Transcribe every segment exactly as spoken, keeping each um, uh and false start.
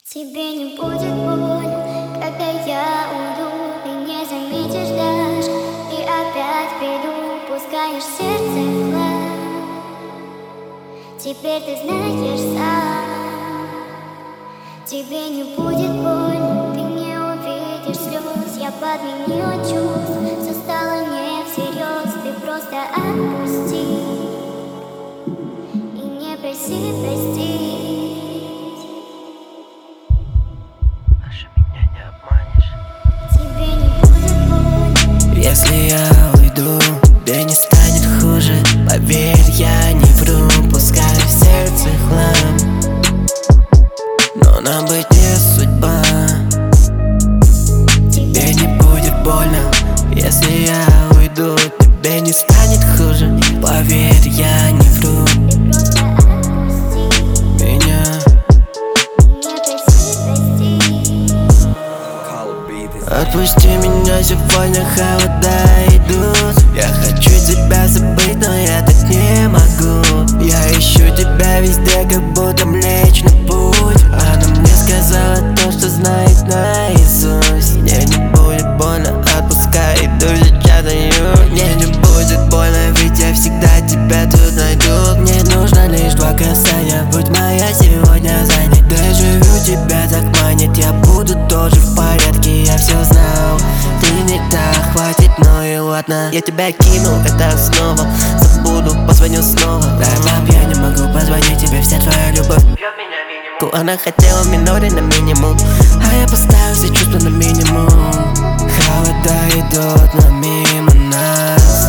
Тебе не будет больно, когда я уйду. Ты не заметишь даже, и опять приду. Пускаешь сердце в хлам. Теперь ты знаешь сам. Тебе не будет больно, ты не увидишь слез. Я подменила чувств, все стало не всерьез. Ты просто отпусти и не проси простить. Если я уйду, тебе не станет хуже. Поверь, я не вру, пускай в сердце хлам, но нам быть не судьба. Тебе не будет больно, если я уйду, тебе не станет хуже. Поверь, я не вру. Меня отпусти меня, сегодня холода идут. Я хочу тебя забыть, но я так не могу. Я ищу тебя везде, как будто Млечный Путь. Она мне сказала то, что знает наизусть. Мне не будет больно, отпускай, иду сейчас даю. Мне не будет больно, ведь я всегда тебя тут найду. Мне нужно лишь два касания, будь моя сегодня занят. Дежавю тебя так манит, я буду тоже в порядке, я все знал. Ты не так, хватит, ну и ладно. Я тебя кину, это снова забуду, позвоню снова. Да, мам, я не могу позвонить тебе, вся твоя любовь бьет меня минимум. Она хотела в миноре на минимум, а я поставил все чувства на минимум. Холода идут, но мимо нас.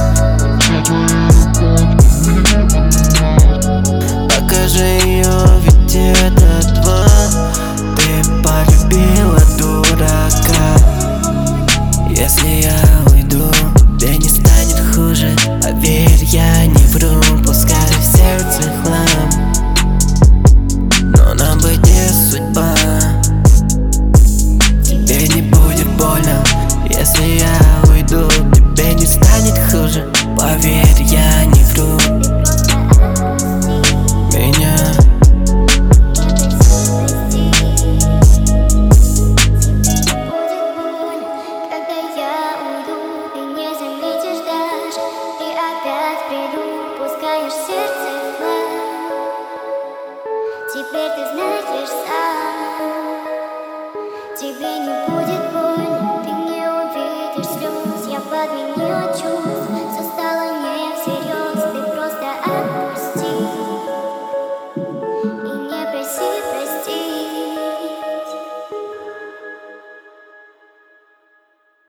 Покажи ее, ведь это два. Ты полюбила дурака. Если я уйду, тебе не станет хуже. Поверь, я не вру, пускай в сердце хлам, но нам быть не судьба. Тебе не будет больно, если я уйду, тебе не станет хуже. Поверь, я не вру. Меня пускаешь сердце в хлам. Теперь ты знаешь сам. Тебе не